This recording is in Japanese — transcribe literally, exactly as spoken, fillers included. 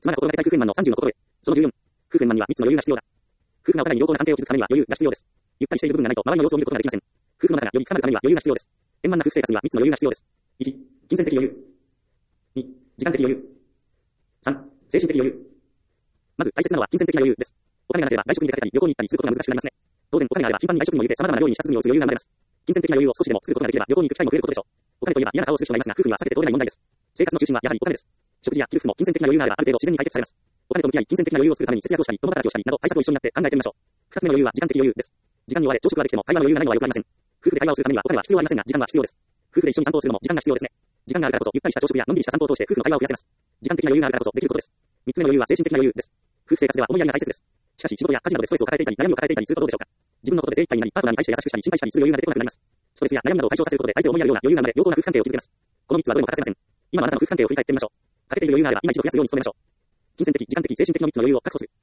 妻が心がけたい夫婦円満のさんじゅうの心得。そのじゅうよん。夫婦円満にはみっつの余裕が必要だ。夫婦がお互いに良好な関係を築くためには余裕が必要です。ゆったりしている部分がないと周りの様子を見ることができません。夫婦の仲がより深まるためには余裕が必要です。円満な夫婦生活にはみっつの余裕が必要です。いち、金銭的余裕。に、時間的余裕。さん、精神的余裕。まず大切なのは金銭的な余裕です。お金がなければ外食に出かけたり旅行に行ったりすることが難しくなりますね。当然お金があれば頻繁に外食にも入れて様々な料理に舌鼓を打つ余裕が生まれます。金銭的な余裕を少しでも作ることができれば旅行に行く機会も増えることでしょう。お金といえば嫌な顔をする人がいますが夫婦には避けて通れない問題です。生活の中心はやはりお金です。食事や着る服も金銭的な余裕があればある程度自然に解決されます。お金と向き合い金銭的な余裕を作るために節約をしたり共働きをしたりなど対策を一緒になって考えてみましょう。二つ目の余裕は時間的余裕です。時間に追われ朝食ができても会話の余裕がないのは良くありません。夫婦で会話をするためにはお金は必要ありませんが時間は必要です。夫婦で一緒に散歩をするのも時間が必要ですね。時間があるからこそゆったりした朝食やのんびりした散歩を通して夫婦の会話を増やせます。時間的な余裕があるからこそできることです。三つ目の余裕は精神的な余裕です。夫婦生活では思いやりが大切です。しかし仕事や家事などでストレスを抱えていたり悩みを抱えていたりすることどうでしょうか。自分のことで精一杯になりパートナーに対して優しくしたり心配したりする余裕が出てこなくなります。ストレスや悩みなどを解消させることで相手を思いやるような余裕が生まれ良好な夫婦関係を築けます。このみっつはどれも欠かせません。今あなたの夫婦関係を振り返ってみましょう。欠けている余裕があれば今一度増やすように努めましょう。金銭的、時間的、精神的のみっつの余裕を確保する。